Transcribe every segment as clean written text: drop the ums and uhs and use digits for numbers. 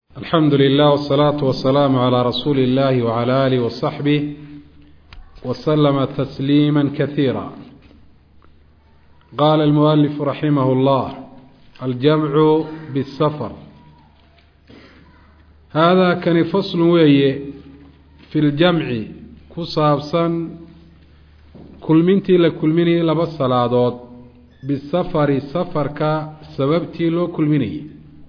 الحمد لله والصلاة والسلام على رسول الله وعلى آله وصحبه وسلم تسليما كثيرا. قال المؤلف رحمه الله: الجمع بالسفر. هذا كان فصل وي في الجمع كصابسا كل منتي لكل مني لبس صلاة بالسفر سفر كسببتي له كل مني.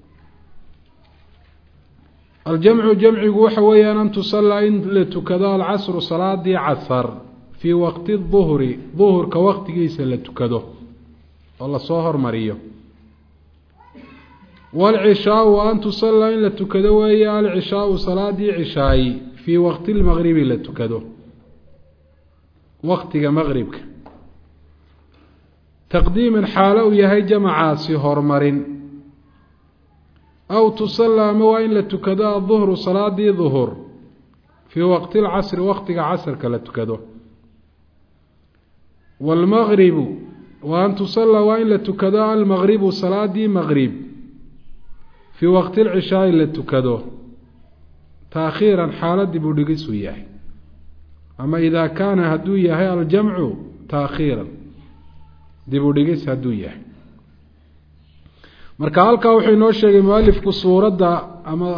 الجمع جمع وحويا أن تصلى إن لتكذا العصر صلاة دي عصر في وقت الظهر ظهر كوقت جيس لتكذا الله صهر مريم. والعشاء وأن تصلى إن لتكذا وهي العشاء صلاة دي عشاء في وقت المغرب لتكذا وقت مغربك تقديم حاله يهي جمع سهر مرين أو تصلى موين لتكذا الظهر صلاة دي ظهر في وقت العصر وقت عصر كلتكذا. والمغرب وأن تصلى وين لتكذا المغرب صلاة دي مغرب في وقت العشاء لتكذا تأخيرا حالة دي بودقس وياه. أما إذا كان هدوية هي الجمع تأخيرا دي بودقس هدوية. marka halka wuxuu inoo sheegay muallifku suurada ama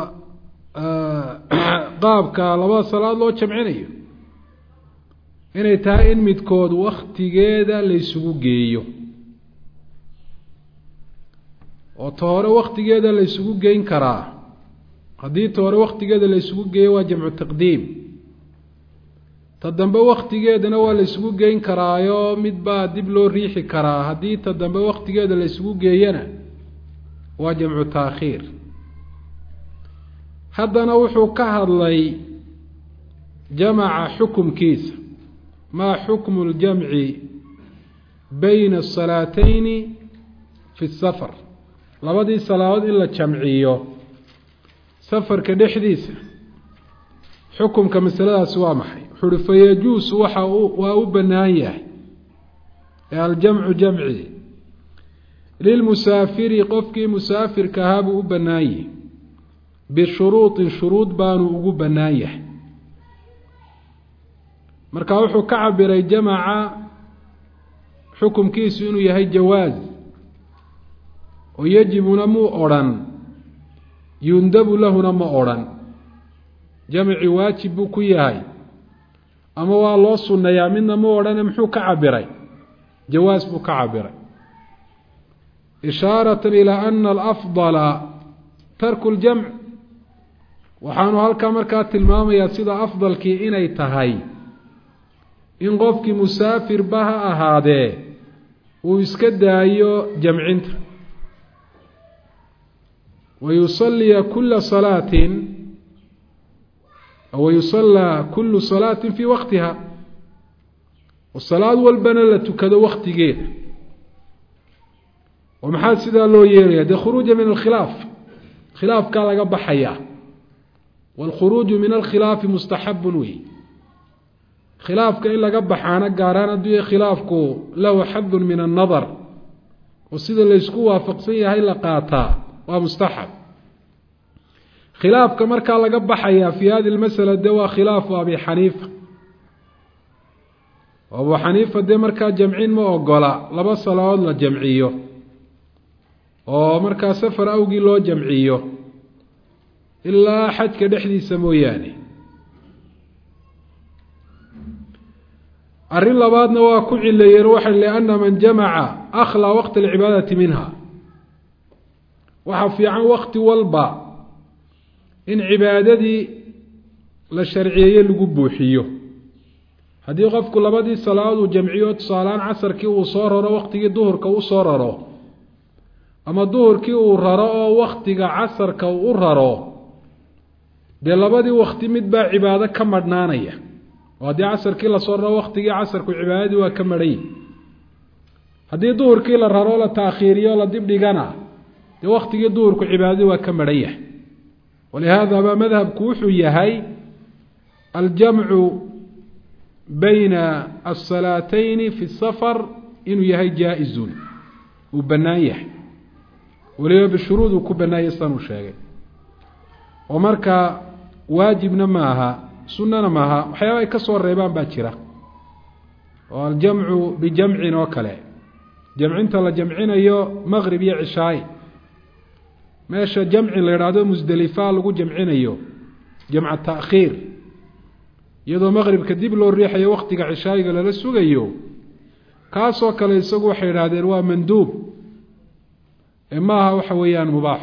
qaabka laba salaad loo jamcinayo inay tahay in midkood waqtigeeda la isugu geeyo oo toore waqtigeeda la isugu geyn karaa. hadii toore waqtigeeda la isugu geeyo waa jamcu taqdiim, tadambe waqtigeedana waa la isugu geyn karaayo midba dib loo riixi karaa. hadii tadambe waqtigeeda la isugu geeyana waa jamcu taakhiir. haddana wuxuu ka hadlay jamaca xukumkiisa, maa xukmu ljamci bayna asalaatayni fi safar. labadii salaadood in la jamciyo safarka dhexdiisa xukumka masaladaasi waa maxay? wuxuu uhi fayajuusu waa u bannaan yahay aljamcu jamci للمسافر قفكي مسافر كهاب وبنايه بشروط شروط بانو وبنايه. marka wuxuu ka cabiray jamaca xukumkiisu inuu yahay jawaaz oo yajibuna mu oran yundabu lahuna ma oran. jamci waajib ku yahay ama waa loo sunnayaa midna ma oran. muxuu ka cabiray jawaaz buu ka cabiray إشارة إلى أن الأفضل ترك الجمع. وحانو هالكا مركات الماما يصيد أفضل كي إني تهي إن قفك مسافر بها أهاده ويسكد أيو جمعينت ويصلي كل صلاة أو يصلى كل صلاة في وقتها. والصلاة والبنى لتكد وقت جيد. ومحال سيدا لو يريد خروج من الخلاف. خلاف كان لقب حياة، والخروج من الخلاف مستحب وي. خلاف كان لقب حانا قارانا دوية خلافكو له حظ من النظر، وسيدا اللي يسكوها فقصية هاي لقاتا ومستحب. خلاف كمر كان لقب حياة في هذه المسألة دوا خلاف أبي حنيفة. وأبو حنيفة دي مركا جمعين ما أقولا لبا صلاة الله جمعيه oo marka safar awgi loo jamciyo ilaa xajka dhexdiisa mooyaane. arin labaadna waa ku cilayeen waxa leeyana man jamaca akhla waqt al-ibadati minha. waxa fiican waqti walba in cibaadadii la sharciyeeyo lagu buuxiyo. hadii qofku labadii salaad jamciyo tusaalaan casarkii uu soo raro waqtigii duhurka uu soo raro ama duhurkii uu raro oo waqtiga casarka uu raro de labadii waqti mid baa cibaado ka madnaanaya. hadii casarkii la soo raro waqtigii casarku cibaadadii waa ka maray. hadii duhurkii la raro la taakhiiriyo la dib dhigana de waqtigii duhurku cibaadadii waa ka maraya. ولهذا ما مذهب كوحو يهي الجمع بين الصلاتين في السفر إنه يهي جائز وبنايه وليه بالشروط وكبنايه صانو شاغي. ومركا واجبنا معها سننا معها وحيوان كسور ريبان باكرة والجمع بجمع وكله جمعين تلا جمعين أيو مغربي عشاء ماشى جمع اللي رادو مزدلفة لقو جمعين أيو جمع التأخير يدو مغرب كديب له الريح يا وقتك عشاء قال لا سوق أيو كاسو كلا يسوق حيرادير ومندوب إما هو حويان مباح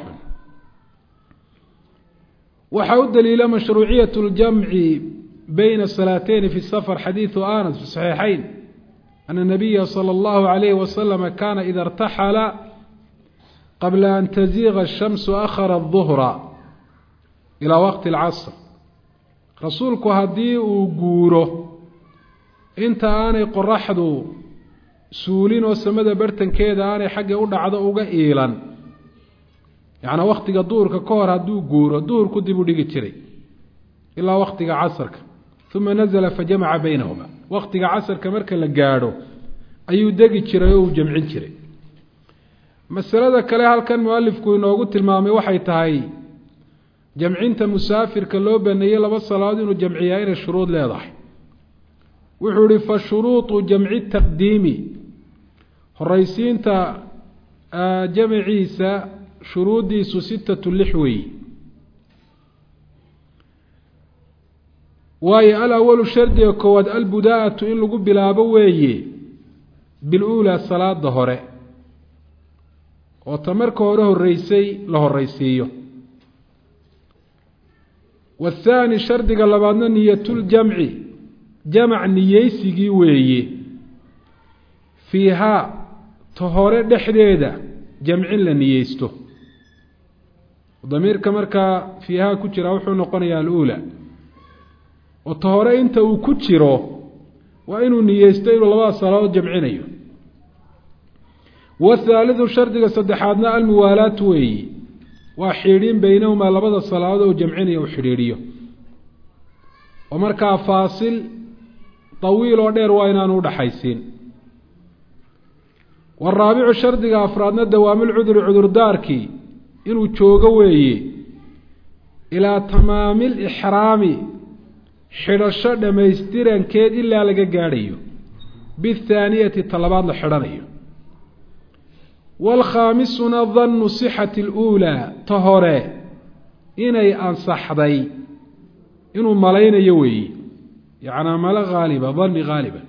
وحود إلى مشروعية الجمع بين الصلاتين في السفر حديث آنس في الصحيحين أن النبي صلى الله عليه وسلم كان إذا ارتحل قبل أن تزيغ الشمس أخر الظهر إلى وقت العصر رسولك هدي وقوره انت آني قرحدو سولين وسمد برتن كيدا آني حق أولا عدو إيلا يعني وقتك الظهر ككور هدو قوره الظهر كدبو ديك تري إلا وقتك عصرك ثم نزل فجمع بينهما وقتك عصرك مركا لقارو أيو ديك تري وجمعين تري مسألة كلها هل كان مؤلف كوينو قلت المامي وحي تهي جمعين مسافر كاللوبة أن يلا بالصلاة إنه جمعيين الشروط لا يضح وحرف الشروط جمع التقديم الرئيسين تا جمع عيسى شروط ديسو 6 اللحوي واي الأول شرط يكود البداءة إن لقوا بلا بوي بالأولى الصلاة ظهره وتمرك له الرئيسي له الرئيسيه والثاني شرط قال بعضنا نية الجمع جمع نيسي وي فيها طهورة دحديدة جمع لنيسته ضمير كمركا فيها كتيرا وحو نقنيا الأولى والطهورة انت وكتيرا وإنه نيستين الله صلاة جمعين والثالث شرط صدحاتنا الموالاة وي وحيرين بينهما لبدا الصلاة وجمعين وحريريه ومركا فاصل طويل ودير وينان ودحيسين والرابع شرط أفرادنا دوام العذر عذر داركي إنه تشوغوي إلى تمام الإحرام حرشة دميستيران كيد إلا لقى قاريو بالثانية الطلبات لحرانيو والخامسنا ظن صحة الأولى طهورة إني أنصح ذي إنه ملايين يوي يعني ملا غالبا ظن غالبا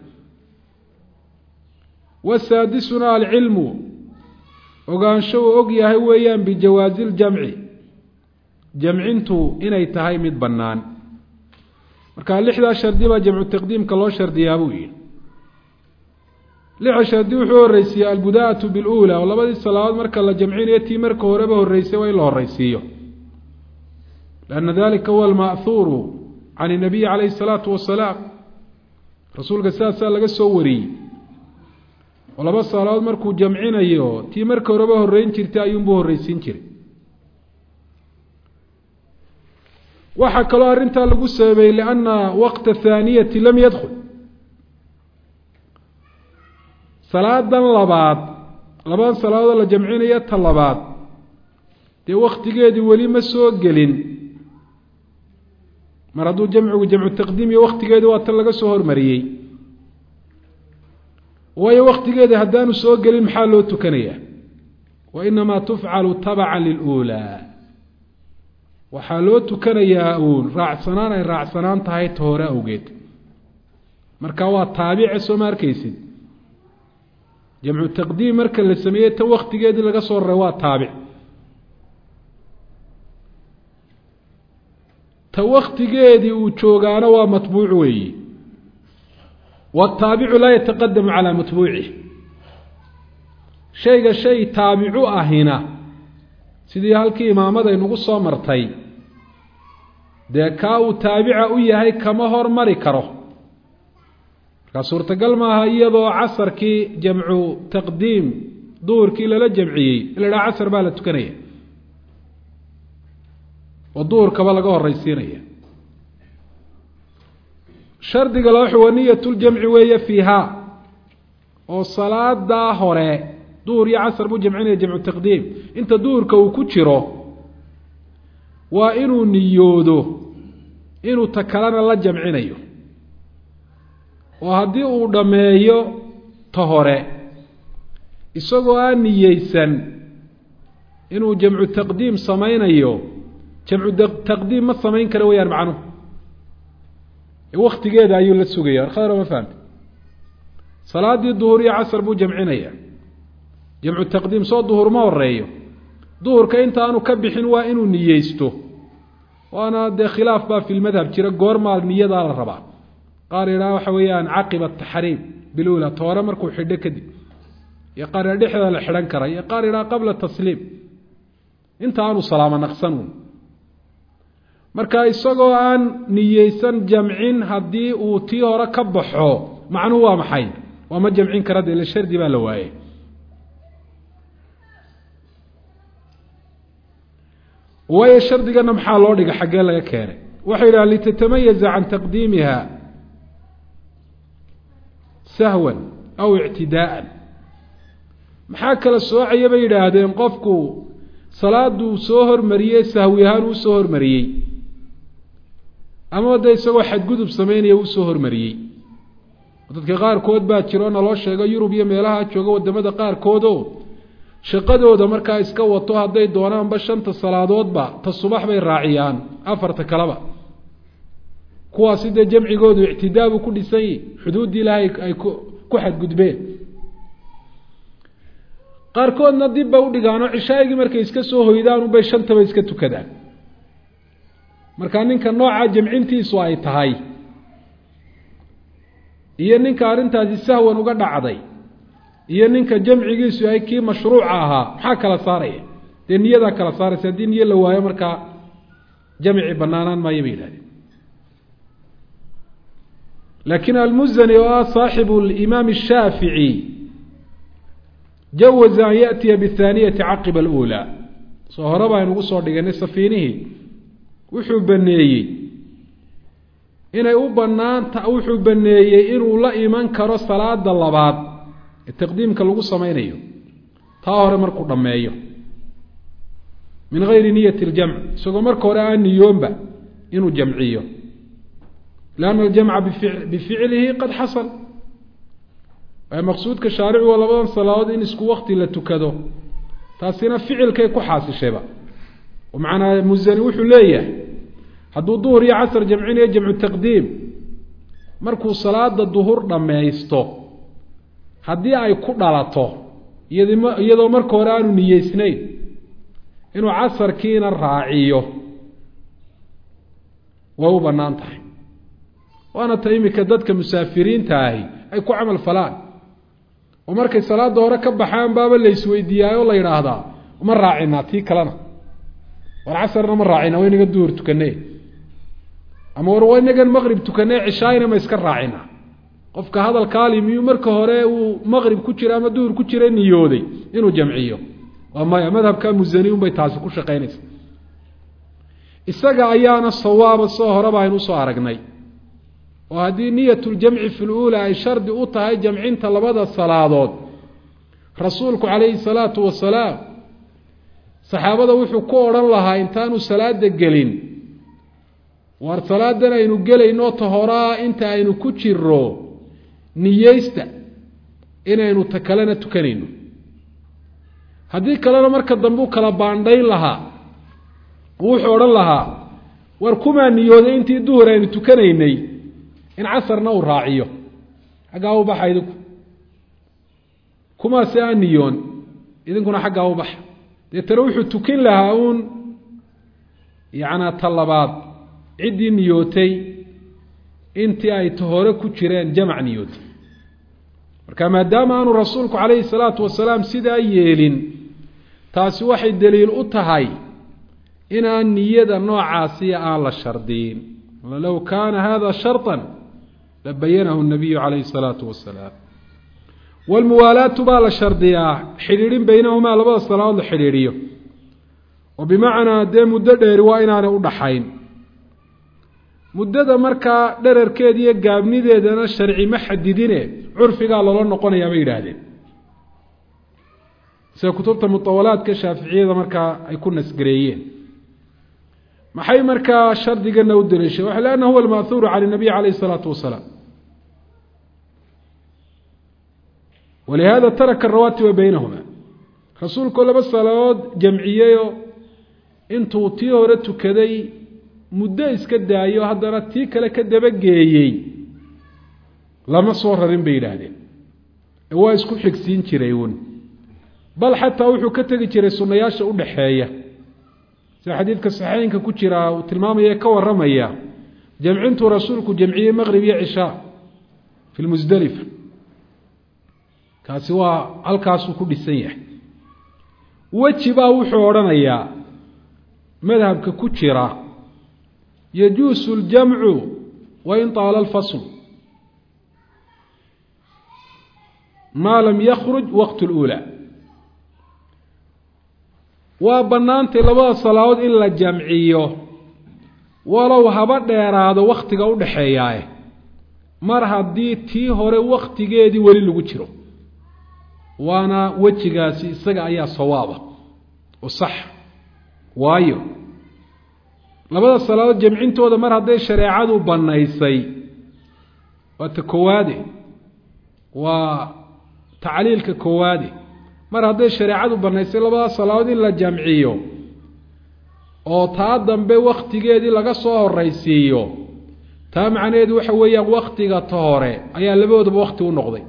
والسادسنا العلم وقال شو أقيا هويا بجواز الجمع جمعنتو إني تهي مد بنان وكان لحظة شرديبا جمع التقديم كالله شرديابوين لعشر وحو الرئيسية البداءة بالأولى والله بدي الصلاة مركا الله جمعين يتي مركا وربه الرئيسية وإلا الرئيسية لأن ذلك هو المأثور عن النبي عليه الصلاة والسلام رسول قساس سأل لك السوري والله بس الصلاة مركا جمعين أيوه تي مركا وربه الرئيسية ترتي أيوم به الرئيسيين تري وحكى الله أرنتا لقو السببين لأن وقت الثانية لم يدخل صلاة لبان صلاة الله جمعين يتا لباد دي وقت قيدي ولي ما سوق قلين مردو جمع التقديم وقت قيدي واتلقى سهور مريي وهي وقت قيدي هدانو سوق قلين محالو تكنية وإنما تفعل تبعا للأولى وحالو تكنية أول راعسنان تهي تهورا أوقيت مركاوات تابع سومار كيسي جمع التقديم مركا اللي سميه وقت قيد لغا صور رواه تابع توقت قيد وشوغانا ومتبوع وي والتابع لا يتقدم على متبوعه شيء تابعه هنا سيدي هالكي إمامة ينقص مرتين ده كاو تابعه وياهي كما هور مري كره كصورة قلمها يضو عصر كي جمع تقديم دور كي لا جمعي إلا عصر بالا تكنية والدور كبالغوه الرئيسينية شرط قلوح ونية الجمع وهي فيها والصلاة دا هوري دور يا عصر بو جمعين جمع التقديم انت دور كو كتشرو waa inuu niyoodo inuu takalana la jamcinayo oo haddii uu dhameeyo ta hore isagoo aan niyeysan inuu jamcu taqdiim samaynayo jamcu taqdiim ma samayn karo wayaan macnuhu waqtigeeda ayuu la sugaya khayr ma fahamtay salaadii duhur iyo casr buu jamcinaya jamcu taqdiim soo duhur ma horeeyo duhurka inta aanu ka bixin waa inuu niyeysto waana de khilaaf baa fi madhab jira goormaal niyada la rabaa qaar ilaa waxa weeyaan caqiba taxriim bilula toora markuu xidho kadib iyo qaar dhexda la xidhan kara iyo qaar ilaa qabla tasliim inta aanu salaamo naqsan marka isagoo aan niyeysan jamcin haddii uu tii hore ka baxo macnuhu waa maxay waa ma jamcin kara de shardi baa la waayay waayo shardigana maxaa loo dhigay xaggee laga keenay waxay yidhaha litatamayaza can taqdiimiha sahwan aw ictidaa'an maxaa kala soocaya bay yidhaahdeen qofku salaaduu soo hormariyey sahwi ahaan uu soo hormariyey ama de isagoo xadgudub sameynaya uu soo hormariyey dadka qaarkood baa jiro naloo sheego yurub iyo meelaha jooga wadamada qaarkoodoo shaqadooda markaa iska wato hadday doonaanba 5 salaadoodba ta subax bay raaciyaan 4 kaleba kuwaasi dee jamcigoodu ictidaabu ku dhisan yihin xuduuddii ilaahay ay ku xadgudbeen qaarkoodna dibba u dhigaano cishaagii markay iska soo hoydaan unbay 5 iska tukadaan markaa ninka nooca jamcintiisu ay tahay iyo ninka arrintaasi sahwan uga dhacday iyo ninka jamcigiisu ay kii mashruuc ahaa maxaa kala saaraya dee niyada kala saaraysa haddii niyo la waayo markaa jamci banaanaan maayo bay yidhahdeen laakiin almuzani oo ah saaxibu alimaam ashaafici jawaza an yaأtiya bihaaniyati caqiba alأuulaa soo hore baynu ugu soo dhiganay safiinihii wuxuu baneeyey inay u banaanta wuxuu baneeyey inuu la iman karo salaada labaad taqdiimka lagu samaynayo taa hore markuu dhameeyo min gayri niyati اljamc isagoo marka hore aan niyoonba inuu jamciyo lanna aljamca bificlihi qad xasal maqsuudka shaaricu waa labadan salaadood in isku wakti la tukado taasina ficilkay ku xaasishayba macnaa musani wuxuu leeyahay hadduu duhur iyo casr jamcinayo jamcu taqdiim markuu salaada duhur dhammaysto haddii ay ku dhalato iyadoo marka hore aanu niyeysnayn inuu casarkiina raaciyo way u bannaan tahay waana ta imika dadka musaafiriinta ahi ay ku camal falaan oo markay salaada hore ka baxaan baaba la isweydiiyaayo la yidhaahdaa ma raacinaa tii kalena war casarna ma raacina waynaga duhur tukanee ama war waynagan maqrib tukanee cishaayna ma iska raacinaa qofka hadalkaali miyuu marka hore uu maqrib ku jira ama duhur ku jira niyooday inuu jamciyo waa maya madhabka musani unbay taasi ku shaqaynaysa isaga ayaana sawaaba soo horeba aynu soo aragnay oo haddii niyatuljamci fi luula ay shardi u tahay jamcinta labada salaadood rasuulku calayhi salaatu wasalaam saxaabada wuxuu ku odhan lahaa intaanu salaada gelin war salaadan aynu gelayno ta horaa inta aynu ku jiro niyeysta inaynu ta kalena tukanayno haddii kalena marka dambe u kala baandhayn lahaa wuxuu odhan lahaa war kumaa niyooday intii duhur aynu tukanaynay in casarna uu raaciyo xaggaa u baxa idinku kumaasi aan niyoon idinkuna xaggaa u baxa deetana wuxuu tukin lahaa uun yacnaa ta labaad ciddii niyootay intii ay ta hore ku jireen jamac niyootay marka maadaama aanu rasuulku calayhi salaatu wasalaam sidaa yeelin taasi waxay daliil u tahay inaan niyada noocaasiya aan la shardiyin low kaana hada sharطan labayanahu الnabiyu calayhi الsalaatu wasalaam wاlmuwaalaatu baa la shardiyaa xidhiidhin baynahumaa labada salaadood la xidhiidhiyo oo bimacnaa dee muddo dheeri waa inaanay udhaxayn muddada markaa dherarkeeda iyo gaabnideedana sharci ma xadidine curfigaa loola noqonayaa bay yidhaahdeen sida kutubta mutawalaadka shaaficiyada markaa ay ku nasgareeyeen maxay markaa shardigana u daliishay waxa laana huwa al-ma'thur 'ala an-nabi alayhi salatu wasalam ولهذا ترك الرواتب بينهما رسولك لبا صلوات جمعيه intuu tii hore tukaday muddo iska daayo haddana tii kale ka dabageeyay lama soo rarin bay yiraahdeen waa isku xigsiin jiray bal xataa wuxuu ka tagi jiray sunnayaasha u dhaxeeya sida xadiidka saxiixinka ku jira uu tilmaamaya ka waramaya jamcintu rasuulku jamciye maghrib iyo cisha fi Muzdalifa kaasi waa halkaas ku dhisan yahay wajiba wuxuu oranayaa madhabka ku jira yajuusu al-jam'u wa in taala al-fasl ma lam yakhruj waqt al-ula wa banaanta labada salaadood in la jamciyo walaw haba dheeraado waqtiga u dhaxeeyaa mar hadii tii hore waqtigeedii wali lagu jiro waana wajigaasi isaga ayaa sawaaba oo sax waayo labada salaadood jamcintooda mar haday shariicadu banaysay waa koowaade waa tacliilka koowaade mar haday shariicadu banaysay labada salaadood in la jamciyo oo taa dambe waqtigeedii laga soo horeysiiyo taa macnaheedu waxa weeyaan waqtiga ta hore ayaa labadoodaba waqti u noqday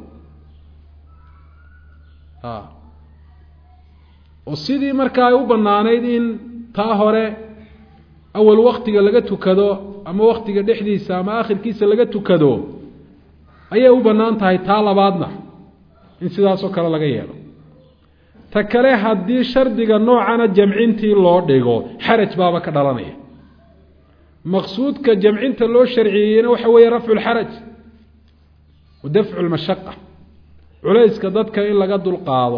oo sidii markaa ay u banaanayd in taa hore awal waqtiga laga tukado ama waqtiga dhexdiisa ama aakhirkiisa laga tukado ayay u banaan tahay taa labaadna in sidaas oo kale laga yeelo ta kale hadii shardiga noocana jamcintii loo dhigo xaraj baaba ka dhalanaya maqsuudka jamcinta loo sharciyeeyna waxa weeye rafcu al-haraj wa dafcu al-mashaqqa culayska dadka in laga dul qaado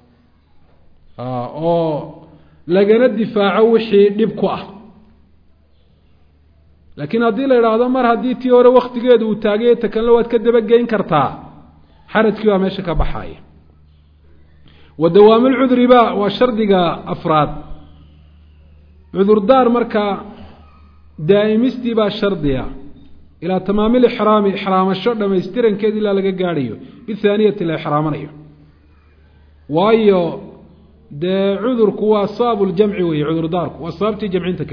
oo lagana difaaco wixii dhib ku ah laakiin haddii la yiraahdo mar haddii tii hore waqtigeedu uu taagay ta kale waad ka daba geyn kartaa xarajkii waa meesha ka baxaya ودوام العذر با وشرطها أفراد عذر دار مركا دائمستي با شرطها إلى تمام الإحرام إحرام الشرط ما يسترن كذي لا لقى قاريو بالثانية الإحرام ريو وايو دا عذر كوا صاب الجمع وي عذر دارك وصابتي جمعينتك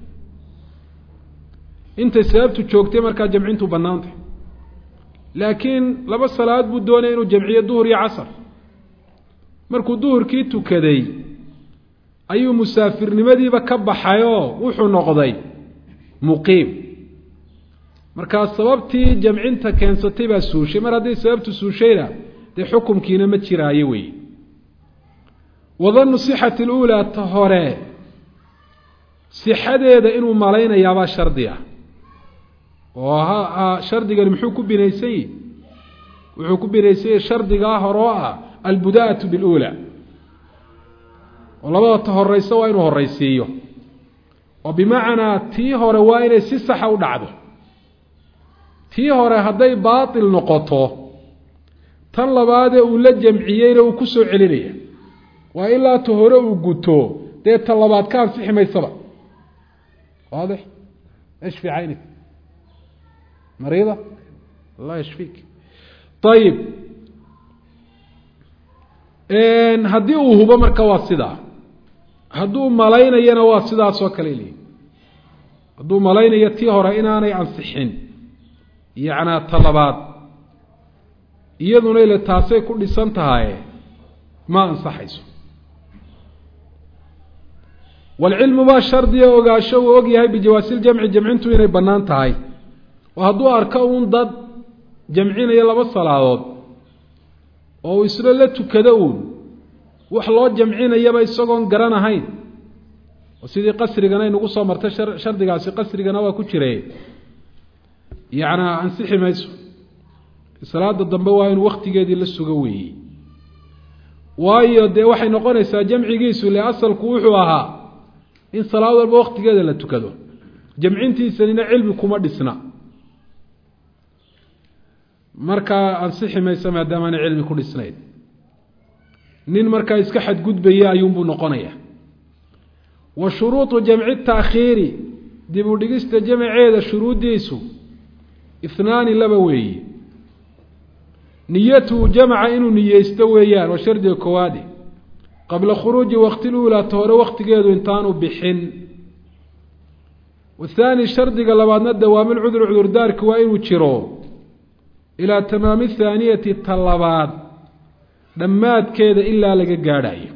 انت سببت تشوكتي مركا جمعينتو بنانتي لكن لبس صلاة بدون إنه جمعية ظهر يا عصر markuu duhurkii tukaday ayuu musaafirnimadiiba ka baxayo wuxuu noqday muqiim marka sababtii jamcinta keensatay baa suushay mar haddii sababtu suushayna dee xukumkiina ma jiraayo wey wadannu sixati al-ula tahore sixadeeda inuu malaynayaabaa shardi ah oo shardigan muxuu ku binaysay wuxuu ku binaysay shardiga hore ah البداءة بالأولى والله تهريس وين هريسيه وبمعنى تي هور وين سيسحة ودعده تي هور هدي باطل نقطه طلب هذا ولا جمعيين وكسو علينيه وإلا تهور وقتو دي طلبات كان صحي ما يصبع واضح؟ ايش في عينك؟ مريضة؟ الله يشفيك طيب haddii uu hubo marka waa sidaa hadduu malaynayana waa sidaas oo kale leeyahay hadduu malaynayo tii hore inaanay ansixin yacnaa talabaad iyaduna ile taasay ku dhisan tahay ma ansaxayso walcilmu baa shardiya ogaasho uu og yahay bijawaasil jamci jamcintu inay bannaan tahay oo hadduu arko uun dad jamcinaya laba salaadood oo isla la tukado uun wax loo jamcinayaba isagoon garan ahayn oo sidii qasrigana inagu soo martay shardigaasi qasrigana waa ku jiray yacnaa ansixi mayso salaada dambe waa inuu waqtigeedii la sugo weeyey waayo dee waxay noqonaysaa jamcigiisu le asalku wuxuu ahaa in salaad walba waqtigeeda la tukado jamcintiisanina cilmi kuma dhisna marka ansixi mayso maadaama aan cilmi ku dhisnayn nin marka iska xad gudbaya ayuu buu noqonaya wa shuruutu jamci ta'khiiri dib u dhigista jamceeda shuruudiisu اثنان laba weeye niyatu jamca inuu niyeysto weeyaan waa shardiga koowaad qabla khuruuji waqti اlأulى hore waqtigeedu intaanu bixin والثاني shardiga labaadna dawaam اlcudr cudurdaarki waa inuu jiro ilaa tamaami الثaaniyati ta labaad dhammaadkeeda ilaa laga gaadhayo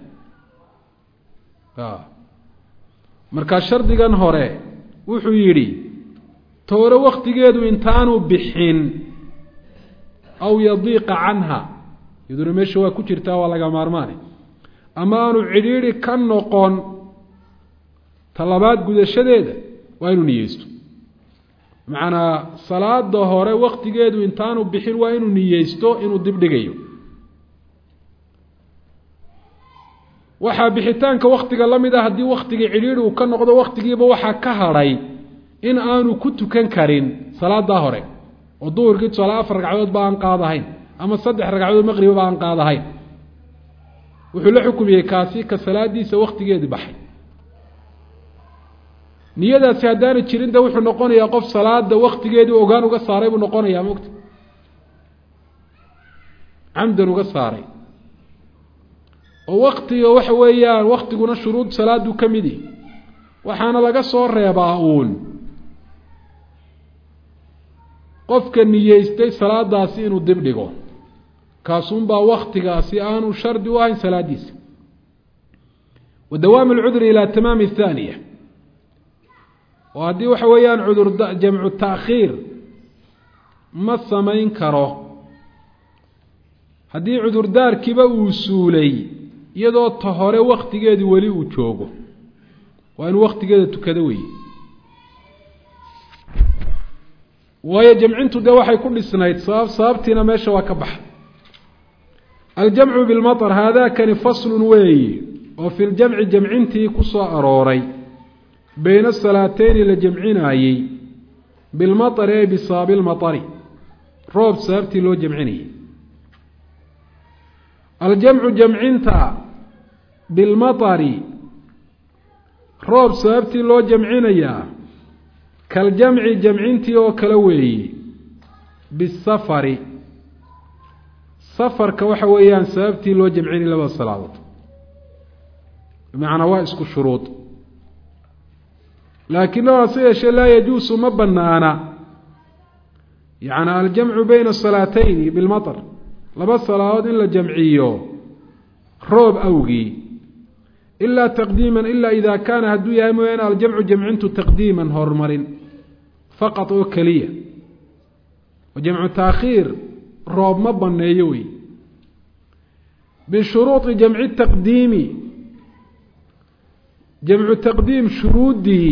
markaa shardigan hore wuxuu yidhi toore waqtigeedu intaanu bixin aw yadiiqa canha iyaduna meesha waa ku jirtaa waa laga maarmaane ama aanu cidhiidhi ka noqon ta labaad gudashadeeda waa inuu niyeysto macnaa salaada hore waqtigeedu intaanu bixin waa inuu niyeysto inuu dib dhigayo waxaa bixitaanka waqtiga la mid ah haddii waqtigii cidhiidhi uu ka noqdo waqtigiiba waxaa ka hadhay in aanu ku tukan karin salaadaa hore oo duhurkii tusaale 4 ragcadood ba aan qaadahayn ama 3 ragcadood maqrib ba aan qaadahayn wuxuu la xukumiyay kaasi ka salaadiisa waqtigeedii baxay niyadaasi haddaanu jirin da wuxuu noqonayaa qof salaada waqtigeedii ogaan uga saaray buu noqonayaa moogta camdan uga saaray oo waqtiga waxa weeyaan waqtiguna shuruud salaadu ka mid yahay waxaana laga soo reebaa uun qofka niyeystay salaadaasi inuu dib dhigo kaasuun baa waqtigaasi aanu shardi u ahayn salaadiisa wadawaam alcudri ilaa tamaami الثaaniya oo haddii waxa weeyaan cudur jamcu taakhiir ma samayn karo haddii cudurdaarkiiba uu suulay iyadoo ta hore waqtigeedii weli uu joogo waa inuu waqtigeeda tukado weeye waayo jamcintu dee waxay ku dhisnayd sababtiina meesha waa ka baxay aljamcu bilmaطr haadakani faslun weeye oo fi ljamci jamcintii ku soo arooray bayna salaateyni la jamcinaayey bilmaطri ay bisaabi lmaطri roob sababtii loo jamcinayay aljamcu jamcinta bilmaطri roob sababtii loo jamcinayaa kaljamci jamcintii oo kale weeye bisafari safarka waxa weeyaan sababtii loo jamcinay labada salaadood bimacnaa waa isku shuruud laakinahu hase yeeshee laa yajuusu ma banaana yacni aljamcu bayna salaatayni bilmaطr laba salaadood in la jamciyo roob awgii ilaa taqdiiman ilaa idaa kaana hadduu yahay mooyaane aljamcu jamcintu taqdiiman horumarin faqad oo keliya oo jamcu taakhiir roob ma baneeyo wey bishuruudi jamci taqdiimi jamcu taqdiim shuruudii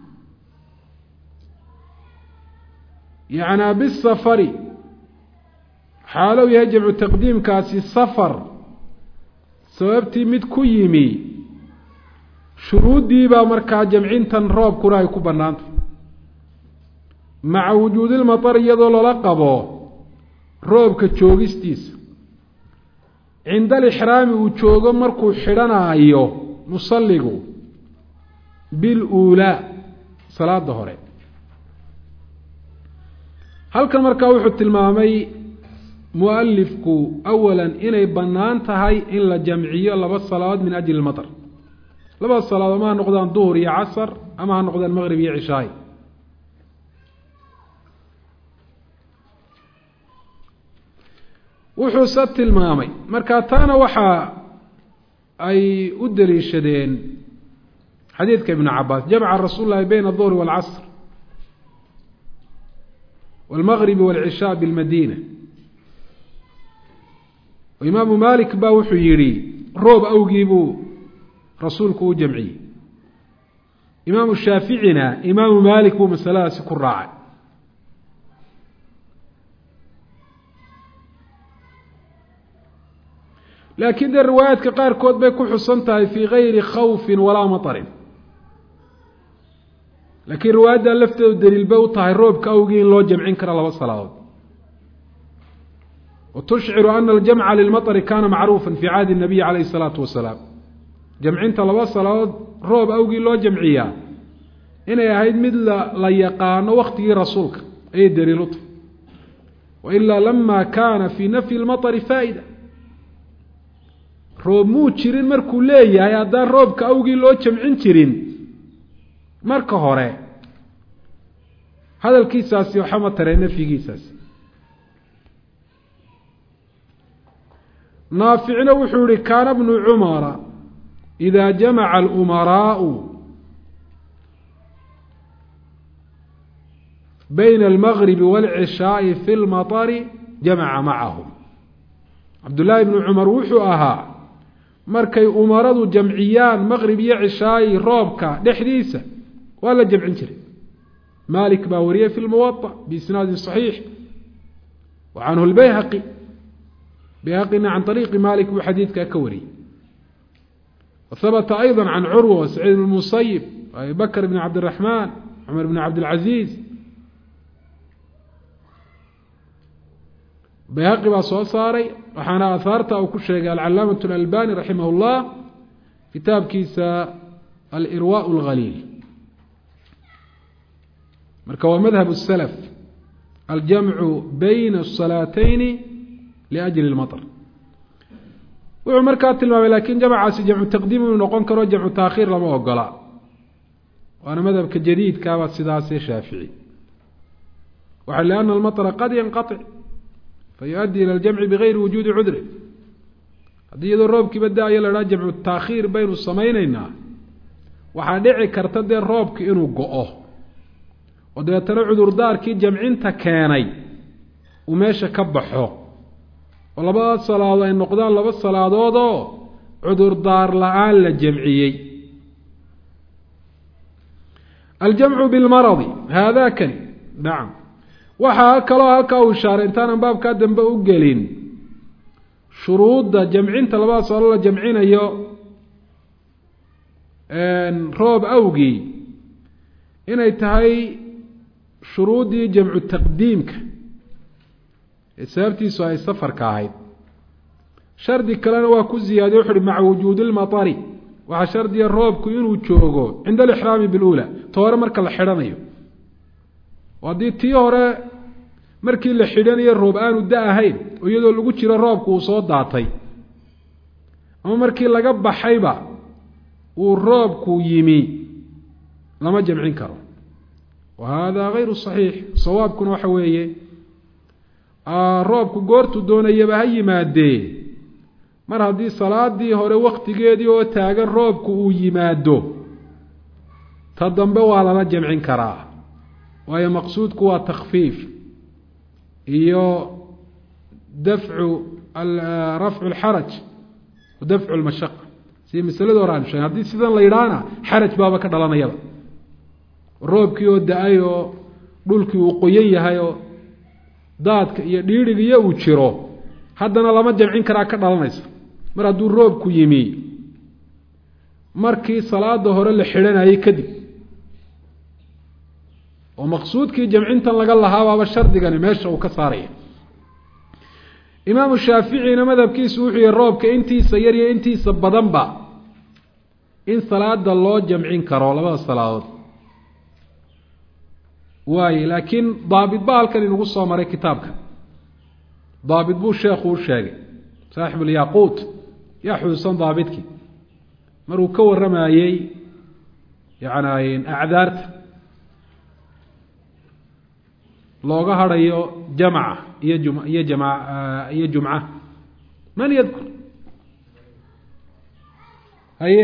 yacnaa bisafari xaalow yahay jamcu taqdiimkaasi safar sababtii mid ku yimi shuruuddii baa markaa jamcintan roobkuna ay ku bannaantay maca wujuudi lmaطar iyadoo lala qabo roobka joogistiisa cinda alixraami uu joogo markuu xidhanaayo musalligu biluulaa salaada hore halkan markaa wuxuu tilmaamay mualifku awalan inay bannaan tahay in la jamciyo laba salaadood min ajli lmaطr labada salaadood ama ha noqdaan duhur iyo casar ama ha noqdaan maqrib iyo cishaay wuxuuse tilmaamay markaa taana waxa ay u daliishadeen xadiidka ibn cabaas jamca rasuul lahi bayna الظهr والcasr والmغrب والعishاء bاlmadina imaamu malik baa wuxuu yihi roob awgii buu rasuulku u jamciyey imaamu shaaficina imaamu malik buu masaladaasi ku raacay laakiin dee riwaayaadka qaarkood bay ku xusan tahay fii gayri khawfin walaa maطrin laakiin riwaayaddaa lafteedu daliil bay u tahay roobka awgii in loo jamcin karo laba salaadood watushciru ana aljamca lilmaطri kana macruufa fii cahdi الnabiyi calayh الsalaatu wasalaam jamcinta laba salaadood roob awgii loo jamciyaa inay ahayd mid la yaqaano waqtigii rasuulka ayay daliil u tahay wailaa lama kaana fii nafyi lmaطari faa'ida roob muu jirin markuu leeyahay haddaan roobka awgii loo jamcin jirin marka hore hadalkiisaasi waxa ma taree nafyigiisaasi naaficna wuxuu yihi kaana bnu cumara إida jamaca alumaraau bayna almagribi wاlcishaaءi fi lmaطari jamaca macahum cabdullaahi bnu cumar wuxuu ahaa markay umaradu jamciyaan maqrib iyo cishaayi roobka dhexdiisa waa la jamcin jiray malik baa wariyey fi lmuwaطa biisnaadi صaxiix wa canhu lbayhaqi bayhaqina can طariiqi malik buu xadiidkaa ka wariyey wahbta ayضا can curwa wasaciid bn musayib abi bakr bn cabdالraxmaan cumar bn cabdاlcaziiz bayhaqi baa soo saaray waxaana aahaarta uu ku sheegay alcalaamaة اlalbani raximah اllah kitaabkiisa alirwaaء اlghaliil marka waa madhab الslf aljamcu bayna الصalaatayni liأjli اlmaطr wuxuu markaa tilmaamay lakin jamcaasi jamcu taqdiim inuu noqon karo jamcu taakhiir lama ogola waana madhabka jadiidkaaba sidaasee shaafici waxa liأna almaطra qad yanqaطc fayؤaddi ilى اljamci bigayri wujuudi cudri haddii iyadoo roobkiiba da-ayo la dhaha jamcu taakhiir baynu samaynaynaa waxaa dhici karta dee roobki inuu go-o oo dabeetana cudurdaarkii jamcinta keenay uu meesha ka baxo oo labada salaadood ay noqdaan laba salaadood oo cudurdaar la-aan la jamciyey aljamcu bilmaradi haadakani nacam waxaa kaloo halkaa uu ishaaray intaanan baabkaa dambe u gelin shuruudda jamcinta labada salaadood la jamcinayo roob awgii inay tahay shuruuddii jamcu taqdiimka sababtiisu ay safarka ahayd shardi kalena waa ku ziyaadiye wuxu uhi maca wujuudi lmaطari waxaa shardiya roobku inuu joogo cinda alixraami bilula ta hore marka la xidhanayo oo haddii tii hore markii la xidhanayo roob aanu da ahayn oo iyadoo lagu jiro roobku uu soo daatay ama markii laga baxayba uu roobku yimi lama jamcin karo wa hada gayru صaxiix sawaabkuna waxa weeye roobku goortu doonayaba ha yimaadee mar haddii salaadii hore waktigeedii oo taagan roobku uu yimaado ta dambe waa lala jamcin karaa waayo maqsuudku waa takfiif iyo rafcu اlxaraj wadafcu اlmashaqa si masalada hore aan sheegay haddii sidan la yidhaahna xaraj baaba ka dhalanayaba roobkii oo da-ay oo dhulkii uu qoyan yahay oo daadka iyo dhiidhigiyo uu jiro haddana lama jamcin karaa ka dhalanaysa mar hadduu roobku yimi markii salaada hore la xidhanayay kadib oo maqsuudkii jamcintan laga lahaabaaba shardigani meesha uu ka saaraya imaamu shaaficina madhabkiisu wuxuu yihi roobka intiisa yar iyo intiisa badanba in salaada loo jamcin karo labada salaadood waaye laakiin daabit ba halkan inugu soo maray kitaabka daabit buu sheekhu u sheegay saaxib اlyaquut yaa xusuusan daabitkii maruu ka waramayey yani acdaarta looga hadhayo jamca iyo jumca man yadkur haye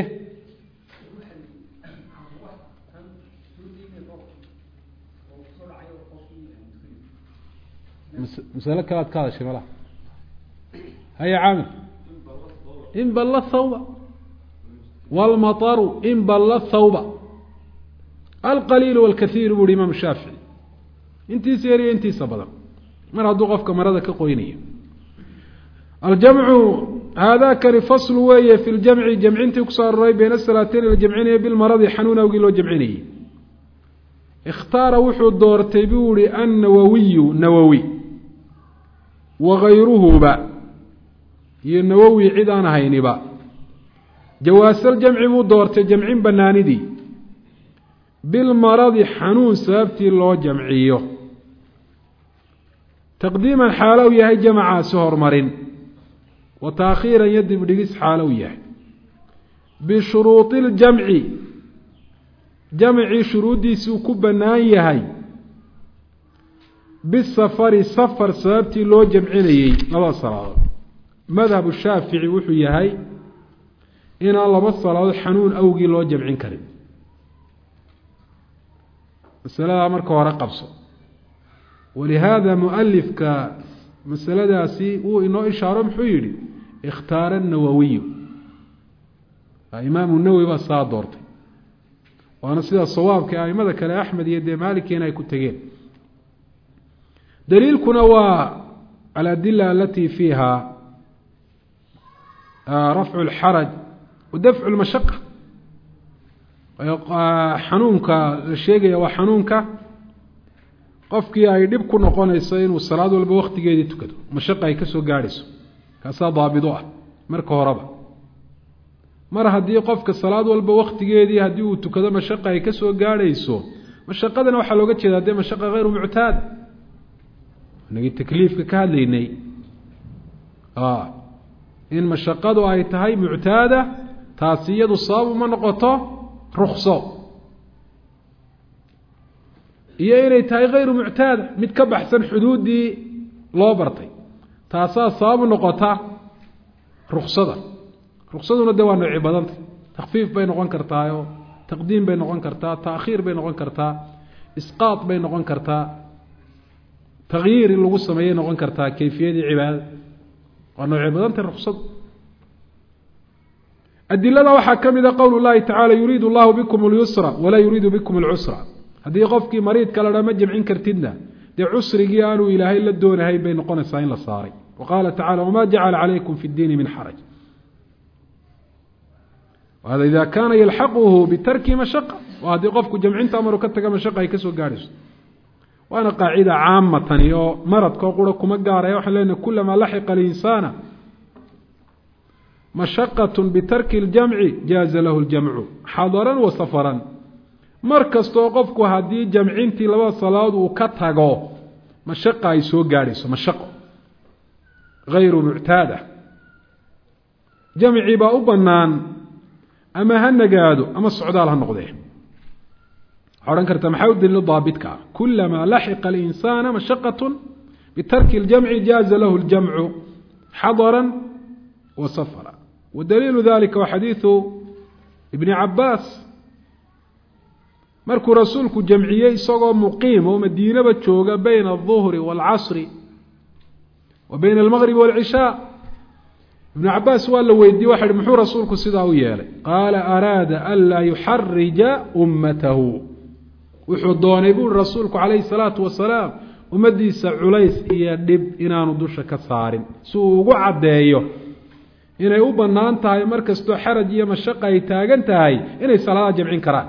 masale kalaad ka hadashay malaha haya caamir in balla thawba wاlmaطru in balla thawba alqaliil wاlkaiiru bu uhi imaam shaafici intiisa yar iyo intiisa badan mar hadduu qofka marada ka qoynayo aljamcu haadakani faslu weeye fi ljamci jamcintii kusoo aroray bayna salaateyn la jamcinaya bilmaradi xanuun awgii loo jamcinayey ikhtaara wuxuu doortay buu ihi annawawiyu nawowi wagayruhuba iyo nawowi cid aan ahayniba jawaasaljamci buu doortay jamcin banaanidii بالمرض حنون سببتي لو جمعيه تقديما حالوية هي جمع سهر مرين وتأخيرا يد بدقيس حالوية بشروط الجمع جمع شروطي سوكب نايهي بالسفر سفر سببتي لو جمعيني الله صلاة مذهب الشافعي وحيهي إن الله بصر حنون أوقي لو جمعين كريم مسألة أمرك ورقبصه ولهذا مؤلف كمسألة داسي وإنه إشارة محيري اختار النووي إمام النووي بس صادرتي وأنا سيدا الصواب كأئمة كلا أحمد يدي مالك هنا يكون تجين دليلكنا والأدلة التي فيها رفع الحرج ودفع المشقة حنونك الشيء وحنونك qofkii ay dib ku noqonayso inuu salaad walba waqtigeedii tukado mashaqo ay ka soo gaarayso kaasa daabido ah marka horeba mar haddii qofka salaad walba waqtigeedii haddii uu tukado mashaqo ay ka soo gaarayso mashaqadana waxa looga jeedaa de mashaqo غير معتاد nagi takliifka ka hadlaynay in mashaqadu ay tahay muctaada taasiyadu sabab ma noqoto rukhso iyo inay tahay غير معتاد mid ka baxsan xuduudii loo bartay taasaa sabab noqota rukhsaduna de waa nooc badan takhfiif bay noqon kartaa oo taqdiim bay noqon kartaa taakhiir bay noqon kartaa isqaat bay noqon kartaa tagyiir lagu sameeyay noqon kartaa kayfiyadii cibaadada waa nooc badan rukhsad adillada waxa kamida qowlu Ilaahi ta'ala yuriidu Allahu bikum al-yusra wa la yuriidu bikum al-usra haddii qofkii mariidka la dhama jamcin kartidna dee cusrigii aanu ilaahay la doonahay bay noqonaysaa in la saaray waqaala tacaala wamaa jacala calaykum fi ddiini min xaraj wahada idaa kaana yalxaquhu bitarki mashaqa waa haddii qofku jamcinta amaru ka taga mashaqa ay ka soo gaadhayso waana qaacida caamatani oo maradkoo qura kuma gaaraya waxaan leenahay kulamaa laxiqa alinsaana mashaqatun bitarki ljamci jaaza lahu ljamcu xadaran wa safaran mar kastoo qofku haddii jamcintii laba salaad uu ka tago mashaqa ay soo gaadhayso mashaqo غayru muctaada jamci baa u bannaan ama ha nagaado ama socdaal ha noqdee waxaa odhan karta maxaa u daliilo daabitka ah kulamaa laxiqa alinsaana mashaqatun bitarki اljamci jaaza lahu اljamcu xadaran wa safara wadaliilu dalika wa xadiiثu ibni cabaas markuu rasuulku jamciyey isagoo muqiim oo madiinaba jooga bayna الظuhri wاlcasri wa bayna almagribi wاlcishaa ibnu cabaas waa la weydiiyey waxa hi muxuu rasuulku sidaa u yeelay qaala araada an laa yuxarija ummatahu wuxuu doonay buu rasuulku calayhi الsalaatu wasalaam ummaddiisa culays iyo dhib inaanu dusha ka saarin si uu ugu caddeeyo inay u bannaan tahay mar kastoo xaraj iyo mashaqa ay taagan tahay inay salaada jamcin karaan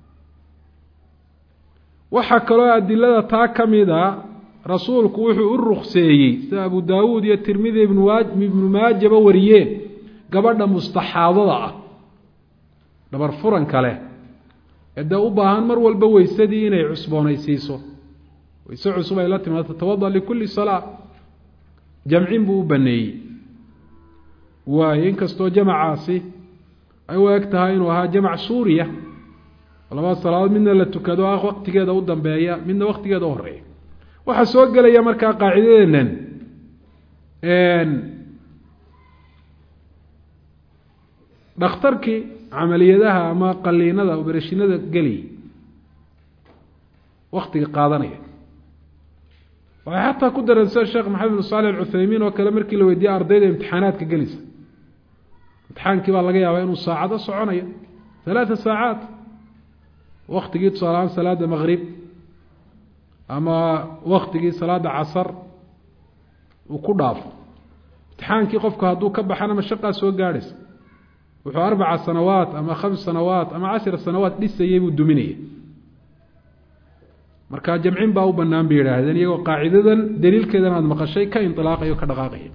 waxaa kaloo adilada taa ka mida rasuulku wuxuu u rukseeyey sida abu daawuud iyo tirmidi ibnu maajaba wariyeen gabadha mustaxaadada ah dhabar furan kale cidda u baahan mar walba weysadii inay cusboonaysiiso weyse cusub ay la timaado tatawada likulli salaa jamcin buu u baneeyey waayo inkastoo jamacaasi ay u eg tahay inuu ahaa jamac suuriya laba salaadood midna la tukado waqtigeeda u dambeeya midna waqtigeeda u horeeya waxaa soo gelaya markaa qaacidadeenan dhakhtarkii camaliyadaha ama qaliinada oberashinada geliyay waktiga qaadanaya waxay xataa ku dareensa sheekh maxamed bin saalix alcuthaymiin oo kale markii la weydiiyey ardayda imtixaanaadka gelisa imtixaankii baa laga yaabaa inuu saacado soconayo 3 saacaat waktigii tusaalahaan salaada maqrib ama waktigii salaada casar uu ku dhaafo imtixaankii qofku hadduu ka baxana mashaqaa soo gaadhaysa wuxuu 4 sanawaat ama 5 sanawaat ama 10 sanawaat dhisayay buu duminaya marka jamcin baa u bannaan bay yidhaahdeen iyagoo qaacidadan daliilkeedan aad maqashay ka intilaaqayo ka dhaqaaqaya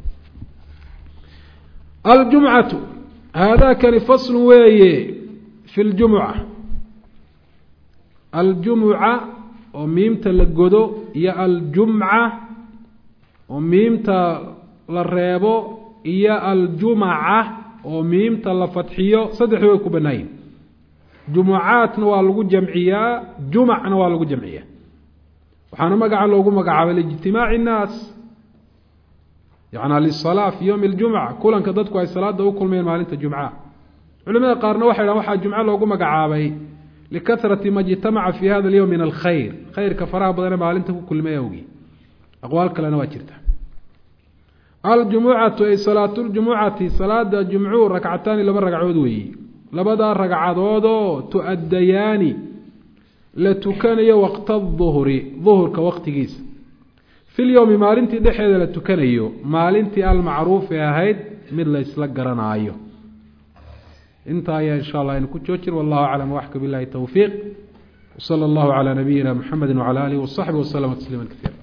aljumcatu hada kani fasl weeye fi ljumca aljumuca oo miimta la godo iyo aljumca oo miimta la reebo iyo aljumaca oo miimta la fadxiyo saddexdu way ku banaayin jumucaatna waa lagu jamciyaa jumacna waa lagu jamciyaa waxaana magaca loogu magacaabay lijtimaaci الnaas yacnaa liلsalaa fi ywmi اljumca kulanka dadku ay salaada u kulmayeen maalinta jumca culimada qaarna waxay dhahan waxaa jumco loogu magacaabay likahrati ma jtamaca fi hada اlyowm min alkhayr khayrka faraha badane maalinta ku kulmay awgii aqwaal kalena waa jirta aljumucatu ay salaatu ljumucati salaada jumcuu rakcataani laba ragcadood weeye labadaa ragcadoodoo tu-adayaani la tukanayo waqta duhri duhurka waqtigiisa fi lyowmi maalintii dhexeeda la tukanayo maalintii almacruuf ee ahayd mid la isla garanaayo intaa ayaa insha allah aynu ku joojin wallahu aclam waxka billahi towfiiq wsala allahu calaa nabiyina muxamedi wacala alihi wasaxbi waslama tasliima kaiira